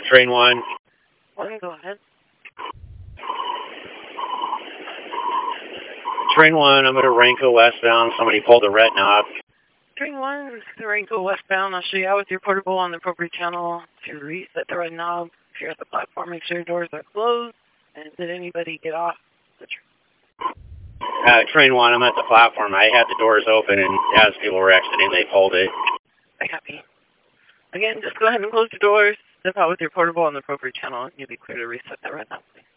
Train 1. Go ahead. Train 1, I'm at Orenco westbound. Somebody pulled a red knob. Train 1, this is Orenco westbound. I'll show you how with your portable on the appropriate channel to reset the red knob. If you're at the platform, make sure your doors are closed. And did anybody get off the train? Train 1, I'm at the platform. I had the doors open, and as people were exiting, they pulled it. I copy. Again, just go ahead and close your doors. Step out with your portable on the appropriate channel, and you'll be clear to reset the red knob.